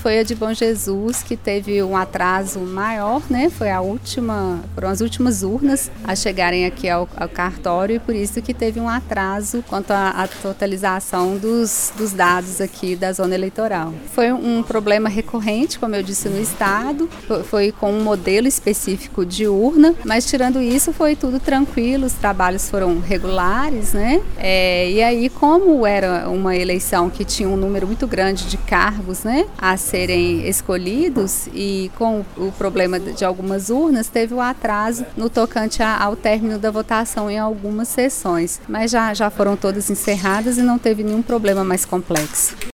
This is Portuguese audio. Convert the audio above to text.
foi a de Bom Jesus, que teve um atraso maior, né? Foram as últimas urnas a chegarem aqui ao cartório e por isso que teve um atraso quanto à totalização dos dados aqui da zona eleitoral. Foi um problema recorrente, como eu disse, no estado, foi com um modelo específico de urna, mas tirando isso foi tudo tranquilo, os trabalhos foram regulares, né? E aí, como era uma eleição que tinha um número muito grande de cargos, né, a serem escolhidos e com o problema de algumas urnas, teve o atraso no tocante ao término da votação em algumas sessões, mas já foram todas encerradas e não teve nenhum problema mais complexo.